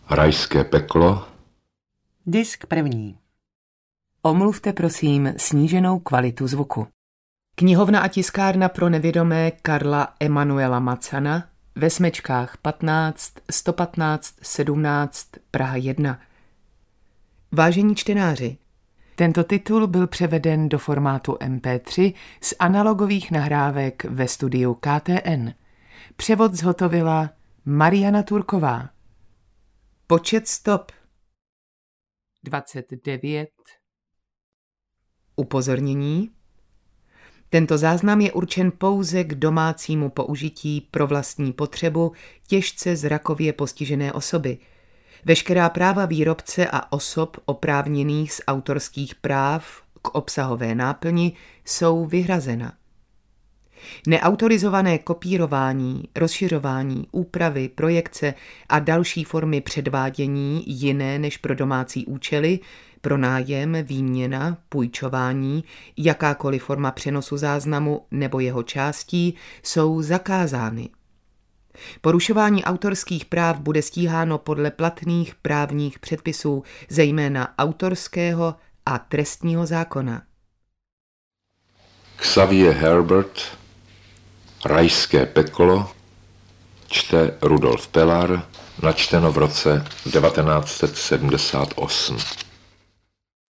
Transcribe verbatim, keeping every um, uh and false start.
Rajské peklo. Disk první. Omluvte prosím sníženou kvalitu zvuku. Knihovna a tiskárna pro nevědomé Karla Emanuela Macana ve Smečkách patnáct, sto patnáct, sedmnáct, Praha jedna. Vážení čtenáři, tento titul byl převeden do formátu em pé tři z analogových nahrávek ve studiu K T N. Převod zhotovila Mariana Turková. Počet stop dvacet devět. Upozornění. Tento záznam je určen pouze k domácímu použití pro vlastní potřebu těžce zrakově postižené osoby. Veškerá práva výrobce a osob oprávněných z autorských práv k obsahové náplni jsou vyhrazena. Neautorizované kopírování, rozšiřování, úpravy, projekce a další formy předvádění jiné než pro domácí účely, pronájem, výměna, půjčování, jakákoliv forma přenosu záznamu nebo jeho částí jsou zakázány. Porušování autorských práv bude stíháno podle platných právních předpisů, zejména autorského a trestního zákona. Xavier Herbert. Rajské peklo. Čte Rudolf Pelar. Načteno v roce devatenáct set sedmdesát osm.